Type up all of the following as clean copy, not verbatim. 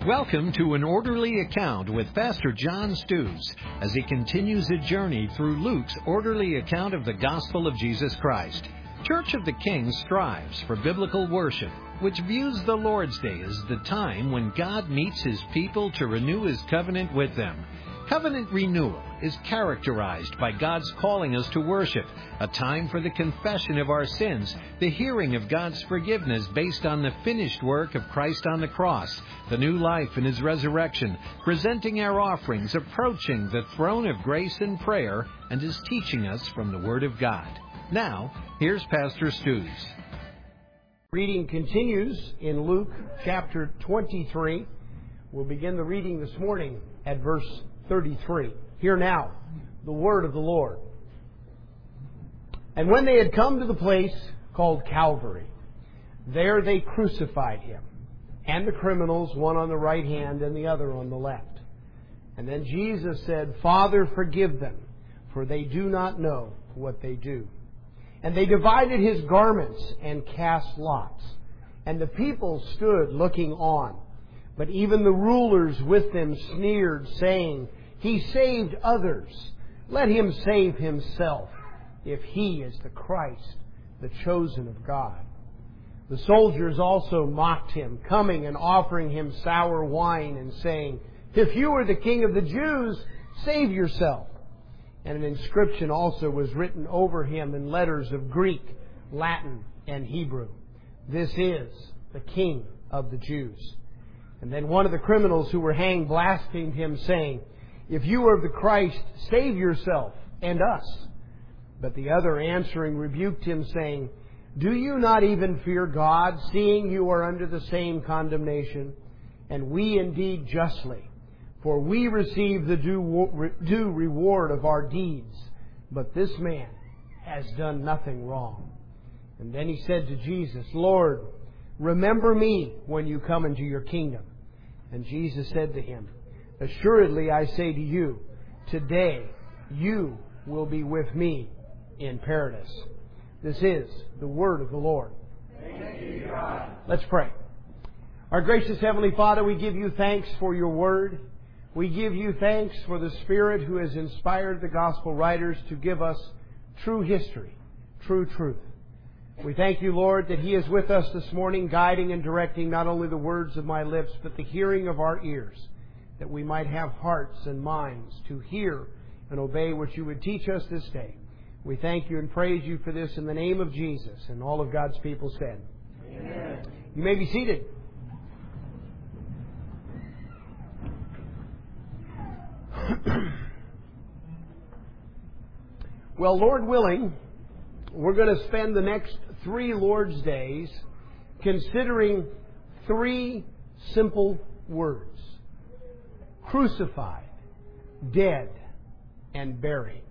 Welcome to An Orderly Account with Pastor John Stews as he continues a journey through Luke's orderly account of the gospel of Jesus Christ. Church of the King strives for biblical worship, which views the Lord's Day as the time when God meets His people to renew His covenant with them. Covenant renewal is characterized by God's calling us to worship, a time for the confession of our sins, the hearing of God's forgiveness based on the finished work of Christ on the cross, the new life in His resurrection, presenting our offerings, approaching the throne of grace in prayer, and is teaching us from the Word of God. Now, here's Pastor Stews. Reading continues in Luke chapter 23. We'll begin the reading this morning at verse 33. Hear now the word of the Lord. And when they had come to the place called Calvary, there they crucified Him, and the criminals, one on the right hand and the other on the left. And then Jesus said, Father, forgive them, for they do not know what they do. And they divided His garments and cast lots. And the people stood looking on. But even the rulers with them sneered, saying, He saved others. Let Him save Himself, if He is the Christ, the chosen of God. The soldiers also mocked Him, coming and offering Him sour wine, and saying, If you are the King of the Jews, save yourself. And an inscription also was written over Him in letters of Greek, Latin, and Hebrew. This is the King of the Jews. And then one of the criminals who were hanged blasphemed Him, saying, If you are the Christ, save yourself and us. But the other answering rebuked Him, saying, Do you not even fear God, seeing you are under the same condemnation? And we indeed justly. For we receive the due reward of our deeds. But this man has done nothing wrong. And then he said to Jesus, Lord, remember me when you come into your kingdom. And Jesus said to him, Assuredly I say to you, today you will be with me in paradise. This is the word of the Lord. Thanks be to God. Let's pray. Our gracious Heavenly Father, we give you thanks for your word. We give you thanks for the Spirit who has inspired the gospel writers to give us true history, true truth. We thank you, Lord, that He is with us this morning, guiding and directing not only the words of my lips, but the hearing of our ears, that we might have hearts and minds to hear and obey what you would teach us this day. We thank you and praise you for this in the name of Jesus. And all of God's people said, Amen. You may be seated. Well, Lord willing, we're going to spend the next 3 Lord's Days considering 3 simple words: crucified, dead, and buried.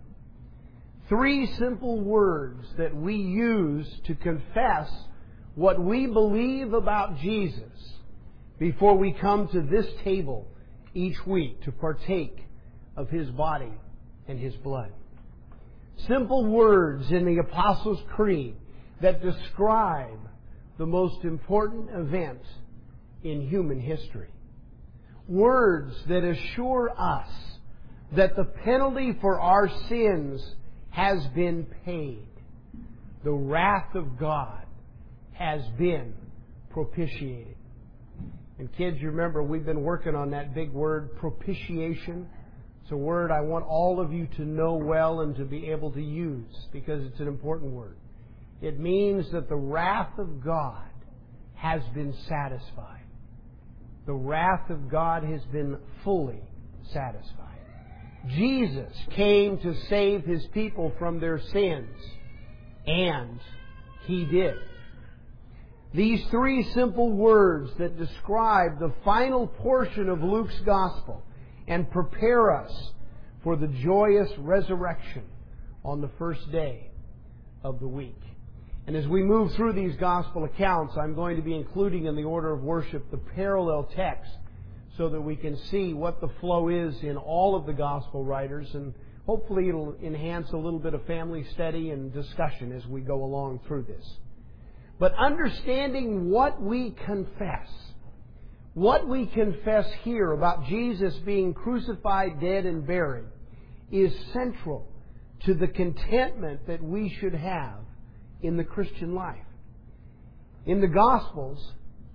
3 simple words that we use to confess what we believe about Jesus before we come to this table each week to partake of His body and His blood. Simple words in the Apostles' Creed that describe the most important event in human history. Words that assure us that the penalty for our sins has been paid. The wrath of God has been propitiated. And kids, you remember we've been working on that big word, propitiation. It's a word I want all of you to know well and to be able to use because it's an important word. It means that the wrath of God has been satisfied. The wrath of God has been fully satisfied. Jesus came to save His people from their sins, and He did. These 3 simple words that describe the final portion of Luke's Gospel and prepare us for the joyous resurrection on the first day of the week. And as we move through these Gospel accounts, I'm going to be including in the order of worship the parallel text so that we can see what the flow is in all of the Gospel writers, and hopefully it'll enhance a little bit of family study and discussion as we go along through this. But understanding what we confess What we confess here about Jesus being crucified, dead, and buried is central to the contentment that we should have in the Christian life. In the Gospels,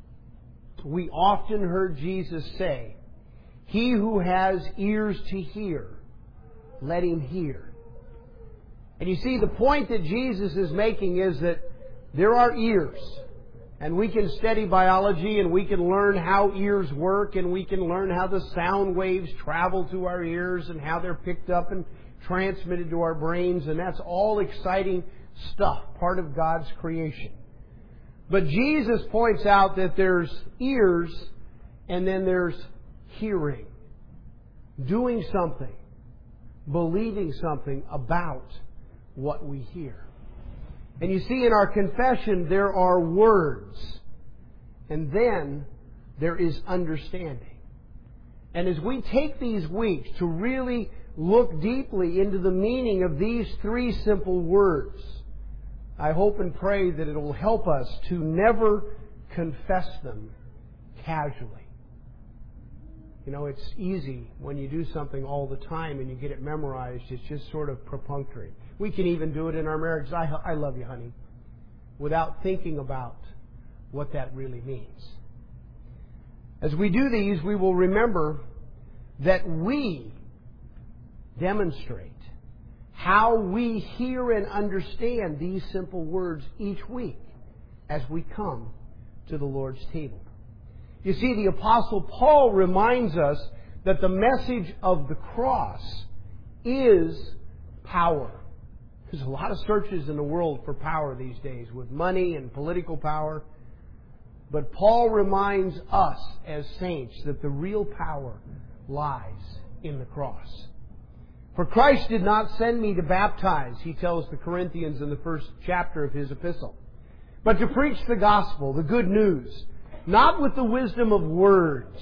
we often heard Jesus say, "He who has ears to hear, let him hear." And you see, the point that Jesus is making is that there are ears. And we can study biology, and we can learn how ears work, and we can learn how the sound waves travel to our ears and how they're picked up and transmitted to our brains. And that's all exciting stuff, part of God's creation. But Jesus points out that there's ears and then there's hearing. Doing something, believing something about what we hear. And you see, in our confession, there are words. And then there is understanding. And as we take these weeks to really look deeply into the meaning of these three simple words, I hope and pray that it will help us to never confess them casually. You know, it's easy when you do something all the time and you get it memorized. It's just sort of perfunctory. We can even do it in our marriages. I love you, honey, without thinking about what that really means. As we do these, we will remember that we demonstrate how we hear and understand these simple words each week as we come to the Lord's table. You see, the Apostle Paul reminds us that the message of the cross is power. There's a lot of searches in the world for power these days, with money and political power. But Paul reminds us as saints that the real power lies in the cross. For Christ did not send me to baptize, he tells the Corinthians in the first chapter of his epistle, but to preach the gospel, the good news, not with the wisdom of words,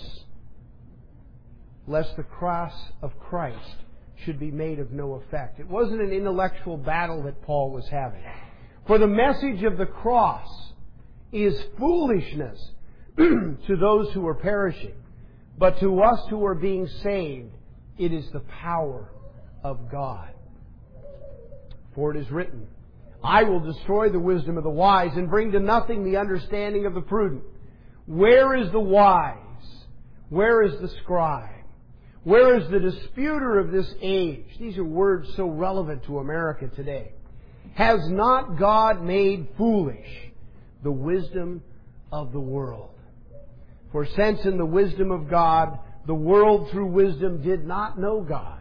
lest the cross of Christ should be made of no effect. It wasn't an intellectual battle that Paul was having. For the message of the cross is foolishness to those who are perishing, but to us who are being saved, it is the power of God. For it is written, "I will destroy the wisdom of the wise and bring to nothing the understanding of the prudent." Where is the wise? Where is the scribe? Where is the disputer of this age? These are words so relevant to America today. Has not God made foolish the wisdom of the world? For since in the wisdom of God, the world through wisdom did not know God,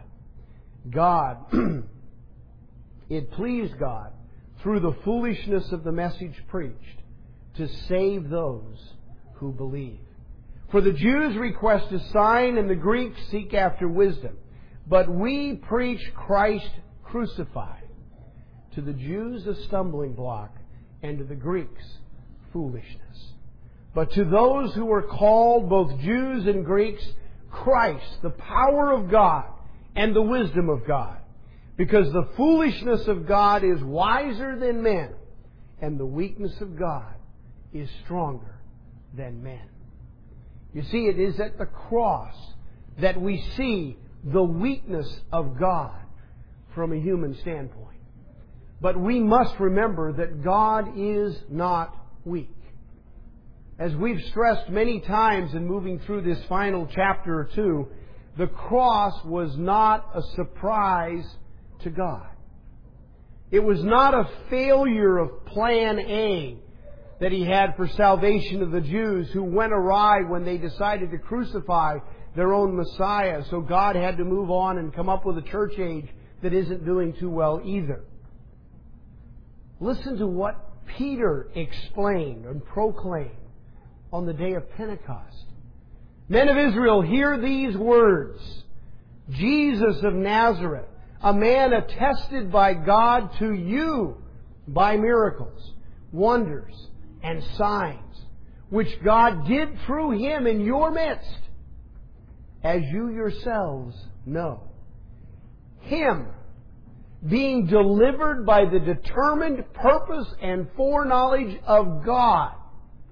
it pleased God through the foolishness of the message preached to save those who believe. For the Jews request a sign and the Greeks seek after wisdom. But we preach Christ crucified. To the Jews a stumbling block and to the Greeks foolishness. But to those who are called, both Jews and Greeks, Christ, the power of God and the wisdom of God. Because the foolishness of God is wiser than men, and the weakness of God is stronger than men. You see, it is at the cross that we see the weakness of God from a human standpoint. But we must remember that God is not weak. As we've stressed many times in moving through this final chapter or two, the cross was not a surprise to God. It was not a failure of plan A that He had for salvation of the Jews who went awry when they decided to crucify their own Messiah. So God had to move on and come up with a church age that isn't doing too well either. Listen to what Peter explained and proclaimed on the day of Pentecost. Men of Israel, hear these words. Jesus of Nazareth, a man attested by God to you by miracles, wonders, and signs, which God did through Him in your midst, as you yourselves know. Him, being delivered by the determined purpose and foreknowledge of God,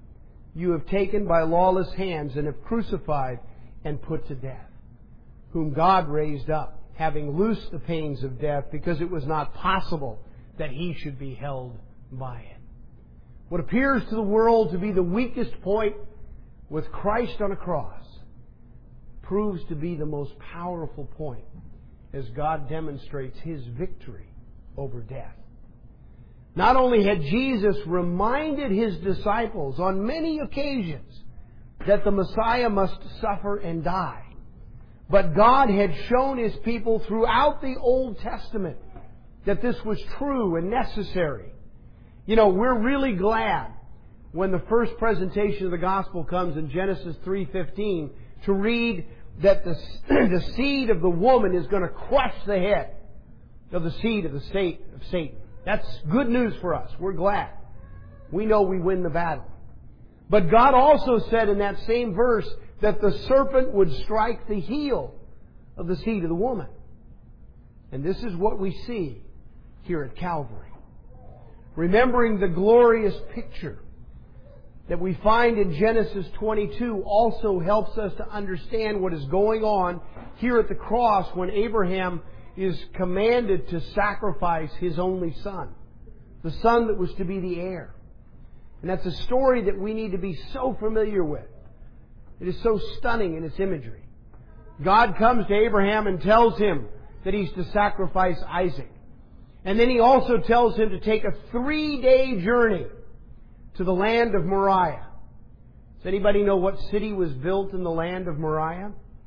you have taken by lawless hands and have crucified and put to death, whom God raised up, having loosed the pains of death, because it was not possible that He should be held by it. What appears to the world to be the weakest point with Christ on a cross proves to be the most powerful point as God demonstrates His victory over death. Not only had Jesus reminded His disciples on many occasions that the Messiah must suffer and die, but God had shown His people throughout the Old Testament that this was true and necessary. You know, we're really glad when the first presentation of the gospel comes in Genesis 3:15 to read that the seed of the woman is going to crush the head of the seed of the state of Satan. That's good news for us. We're glad. We know we win the battle. But God also said in that same verse that the serpent would strike the heel of the seed of the woman. And this is what we see here at Calvary. Remembering the glorious picture that we find in Genesis 22 also helps us to understand what is going on here at the cross when Abraham is commanded to sacrifice his only son, the son that was to be the heir. And that's a story that we need to be so familiar with. It is so stunning in its imagery. God comes to Abraham and tells him that he's to sacrifice Isaac. And then He also tells him to take a 3-day journey to the land of Moriah. Does anybody know what city was built in the land of Moriah?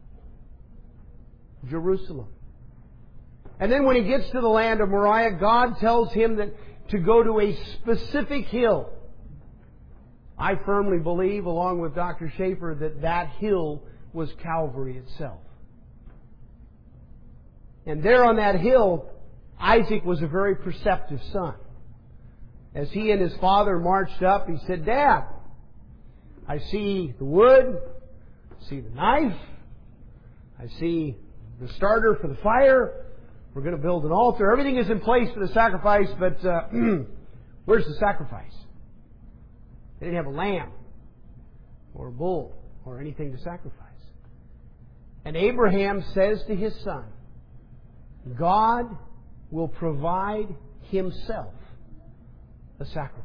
Jerusalem. And then when he gets to the land of Moriah, God tells him that to go to a specific hill. I firmly believe, along with Dr. Schaefer, that that hill was Calvary itself. And there on that hill, Isaac was a very perceptive son. As he and his father marched up, he said, "Dad, I see the wood, I see the knife, I see the starter for the fire. We're going to build an altar. Everything is in place for the sacrifice, but where's the sacrifice?" They didn't have a lamb or a bull or anything to sacrifice. And Abraham says to his son, God will provide Himself a sacrifice.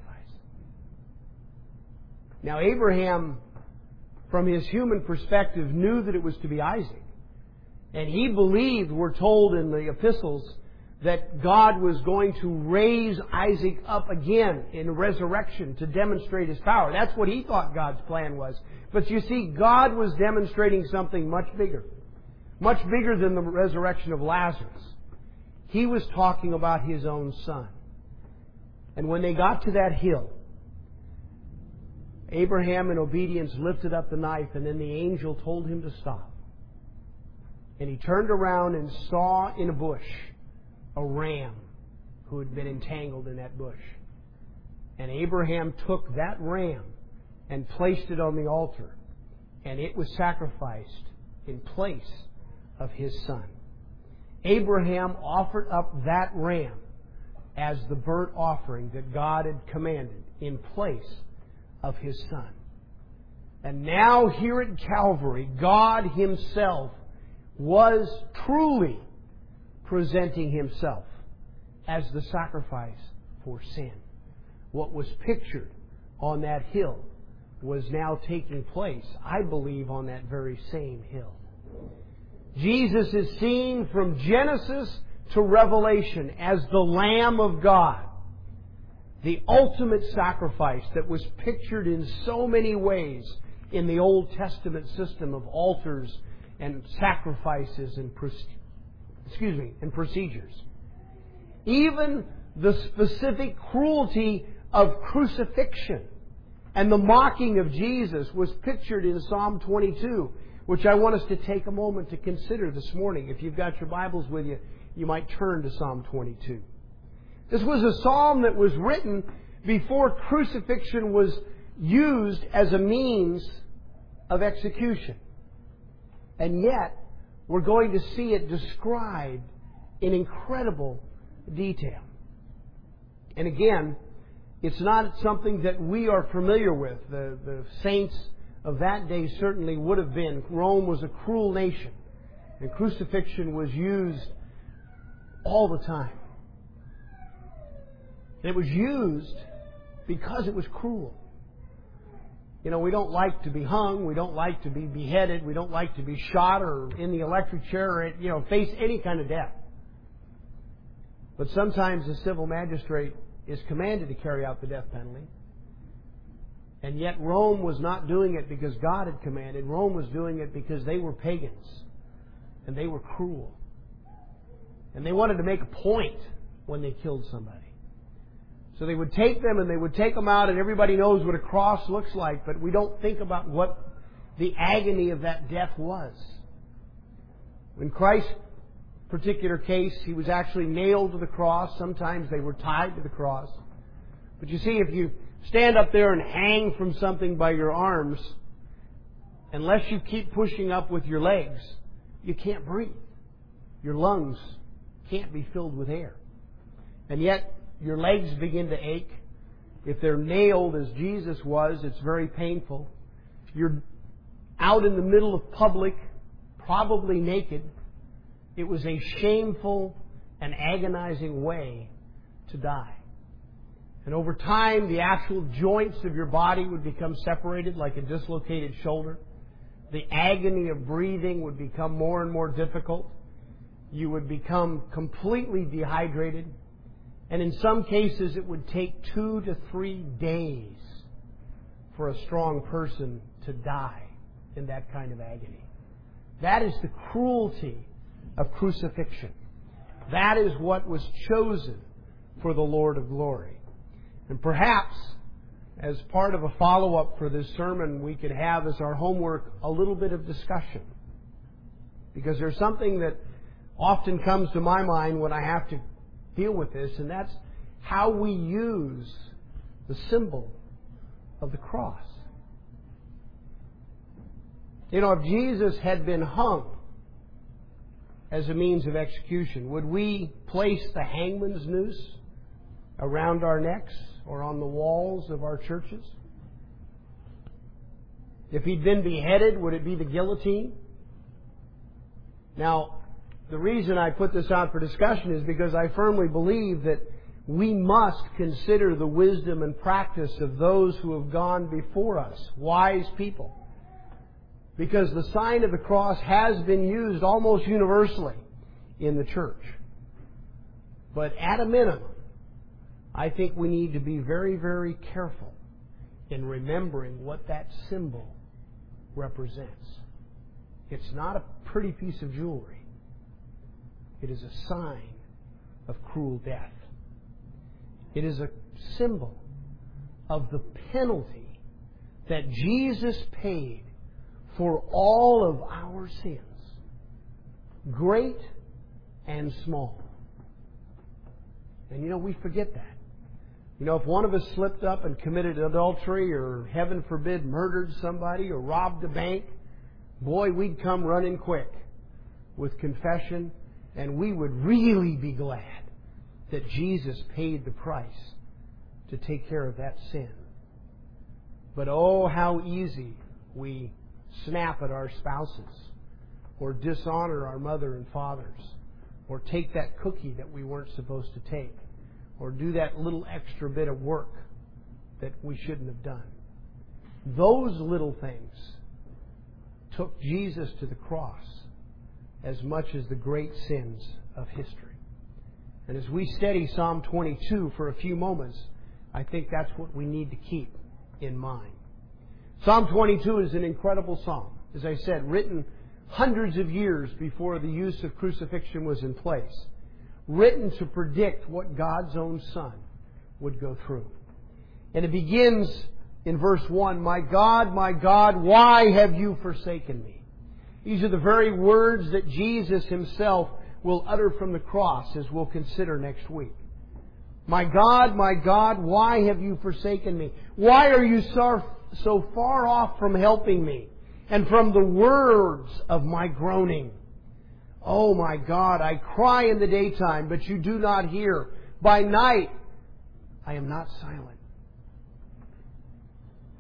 Now Abraham, from his human perspective, knew that it was to be Isaac. And he believed, we're told in the epistles, that God was going to raise Isaac up again in resurrection to demonstrate His power. That's what he thought God's plan was. But you see, God was demonstrating something much bigger than the resurrection of Lazarus. He was talking about His own Son. And when they got to that hill, Abraham in obedience lifted up the knife, and then the angel told him to stop. And he turned around and saw in a bush a ram who had been entangled in that bush. And Abraham took that ram and placed it on the altar, and it was sacrificed in place of his son. Abraham offered up that ram as the burnt offering that God had commanded in place of His Son. And now here at Calvary, God Himself was truly presenting Himself as the sacrifice for sin. What was pictured on that hill was now taking place, I believe, on that very same hill. Jesus is seen from Genesis to Revelation as the Lamb of God, the ultimate sacrifice that was pictured in so many ways in the Old Testament system of altars and sacrifices and procedures. Even the specific cruelty of crucifixion and the mocking of Jesus was pictured in Psalm 22, which I want us to take a moment to consider this morning. If you've got your Bibles with you, you might turn to Psalm 22. This was a psalm that was written before crucifixion was used as a means of execution. And yet, we're going to see it described in incredible detail. And again, It's not something that we are familiar with. The saints of that day certainly would have been. Rome was a cruel nation, and crucifixion was used all the time. It was used because it was cruel. You know, we don't like to be hung. We don't like to be beheaded. We don't like to be shot or in the electric chair or, face any kind of death. But sometimes the civil magistrate is commanded to carry out the death penalty. And yet Rome was not doing it because God had commanded. Rome was doing it because they were pagans. And they were cruel. And they wanted to make a point when they killed somebody. So they would take them and they would take them out, and everybody knows what a cross looks like, but we don't think about what the agony of that death was. In Christ's particular case, He was actually nailed to the cross. Sometimes they were tied to the cross. But you see, if you stand up there and hang from something by your arms, unless you keep pushing up with your legs, you can't breathe. Your lungs can't be filled with air. And yet, your legs begin to ache. If they're nailed as Jesus was, it's very painful. You're out in the middle of public, probably naked. It was a shameful and agonizing way to die. And over time, the actual joints of your body would become separated like a dislocated shoulder. The agony of breathing would become more and more difficult. You would become completely dehydrated. And in some cases, it would take 2 to 3 days for a strong person to die in that kind of agony. That is the cruelty of crucifixion. That is what was chosen for the Lord of glory. And perhaps, as part of a follow-up for this sermon, we could have as our homework a little bit of discussion. Because there's something that often comes to my mind when I have to deal with this, and that's how we use the symbol of the cross. You know, if Jesus had been hung as a means of execution, would we place the hangman's noose around our necks or on the walls of our churches? If He'd been beheaded, would it be the guillotine? Now, the reason I put this out for discussion is because I firmly believe that we must consider the wisdom and practice of those who have gone before us, wise people. Because the sign of the cross has been used almost universally in the church. But at a minimum, I think we need to be very, very careful in remembering what that symbol represents. It's not a pretty piece of jewelry. It is a sign of cruel death. It is a symbol of the penalty that Jesus paid for all of our sins, great and small. And we forget that. If one of us slipped up and committed adultery or, heaven forbid, murdered somebody or robbed a bank, boy, we'd come running quick with confession. And we would really be glad that Jesus paid the price to take care of that sin. But oh, how easy we snap at our spouses, or dishonor our mother and fathers, or take that cookie that we weren't supposed to take, or do that little extra bit of work that we shouldn't have done. Those little things took Jesus to the cross as much as the great sins of history. And as we study Psalm 22 for a few moments, I think that's what we need to keep in mind. Psalm 22 is an incredible psalm. As I said, written hundreds of years before the use of crucifixion was in place. Written to predict what God's own Son would go through. And it begins in verse 1, my God, why have you forsaken me? These are the very words that Jesus Himself will utter from the cross, as we'll consider next week. My God, why have you forsaken me? Why are you so far off from helping me and from the words of my groaning? Oh my God, I cry in the daytime, but you do not hear. By night, I am not silent.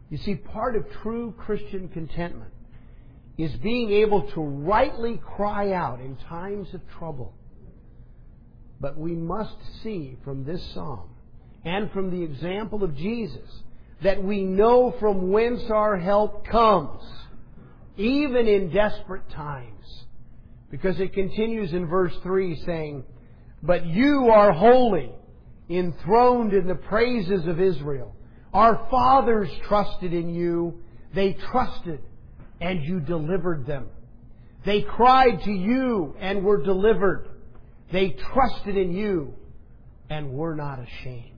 You see, part of true Christian contentment is being able to rightly cry out in times of trouble. But we must see from this psalm and from the example of Jesus that we know from whence our help comes, even in desperate times. Because it continues in verse 3 saying, "But you are holy, enthroned in the praises of Israel. Our fathers trusted in you. They trusted, and you delivered them. They cried to you and were delivered. They trusted in you and were not ashamed."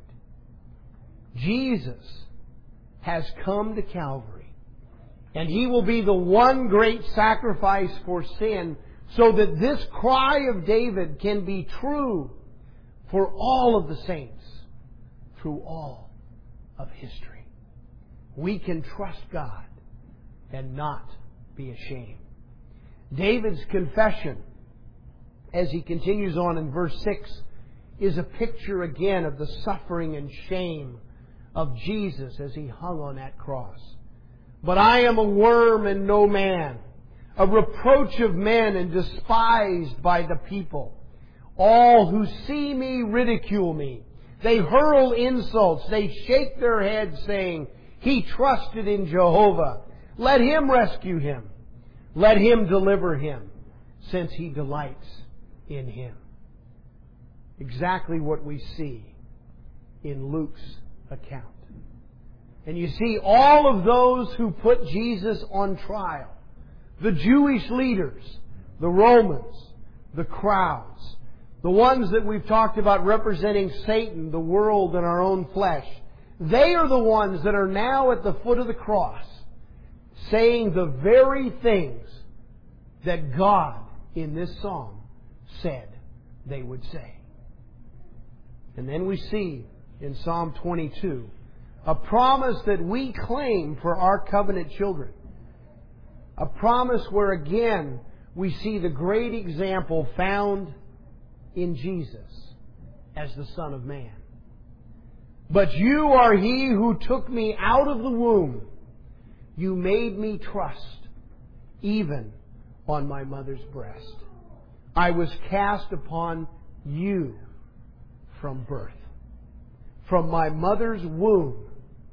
Jesus has come to Calvary, and He will be the one great sacrifice for sin, so that this cry of David can be true for all of the saints through all of history. We can trust God and not be ashamed. David's confession, as he continues on in verse 6, is a picture again of the suffering and shame of Jesus as He hung on that cross. "But I am a worm and no man, a reproach of men and despised by the people. All who see me ridicule me. They hurl insults. They shake their heads, saying, 'He trusted in Jehovah. Let Him rescue him. Let Him deliver him, since He delights in Him.'" Exactly what we see in Luke's account. And you see, all of those who put Jesus on trial, the Jewish leaders, the Romans, the crowds, the ones that we've talked about representing Satan, the world, and our own flesh, they are the ones that are now at the foot of the cross saying the very things that God in this psalm said they would say. And then we see in Psalm 22 a promise that we claim for our covenant children. A promise where again we see the great example found in Jesus as the Son of Man. "But you are He who took me out of the womb. You made me trust, even on my mother's breast. I was cast upon you from birth. From my mother's womb,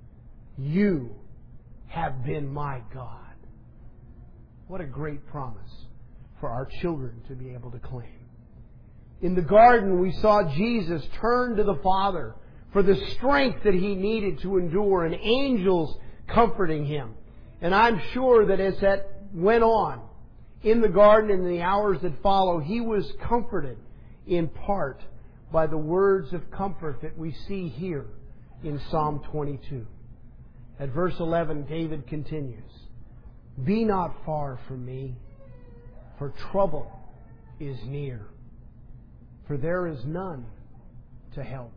you have been my God." What a great promise for our children to be able to claim. In the garden, we saw Jesus turn to the Father for the strength that He needed to endure, and angels comforting Him. And I'm sure that as that went on in the garden in the hours that follow, He was comforted in part by the words of comfort that we see here in Psalm 22. At verse 11, David continues, "Be not far from me, for trouble is near, for there is none to help."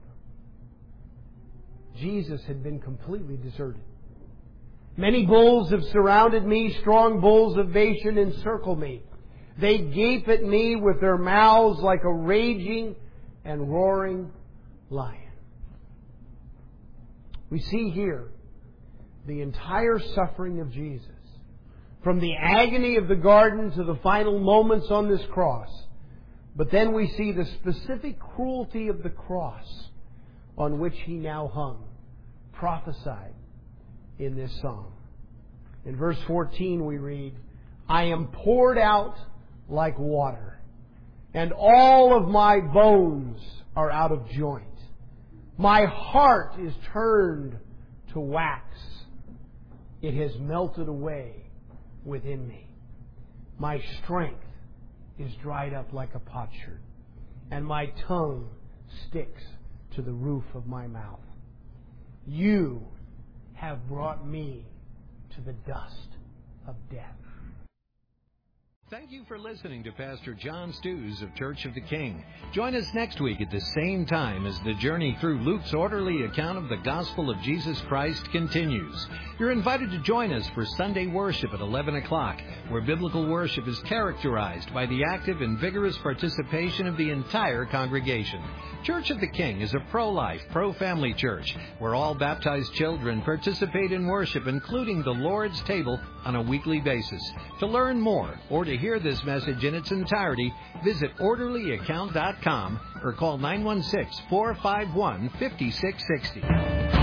Jesus had been completely deserted. "Many bulls have surrounded me, strong bulls of Bashan encircle me. They gape at me with their mouths like a raging and roaring lion." We see here the entire suffering of Jesus, from the agony of the garden to the final moments on this cross. But then we see the specific cruelty of the cross on which He now hung, prophesied in this psalm. In verse 14 we read, "I am poured out like water, and all of my bones are out of joint. My heart is turned to wax. It has melted away within me. My strength is dried up like a potsherd, and my tongue sticks to the roof of my mouth. You have brought me to the dust of death." Thank you for listening to Pastor John Stews of Church of the King. Join us next week at the same time as the journey through Luke's orderly account of the gospel of Jesus Christ continues. You're invited to join us for Sunday worship at 11 o'clock, where biblical worship is characterized by the active and vigorous participation of the entire congregation. Church of the King is a pro-life, pro-family church where all baptized children participate in worship, including the Lord's table, on a weekly basis. To learn more or to hear this message in its entirety, visit orderlyaccount.com or call 916-451-5660.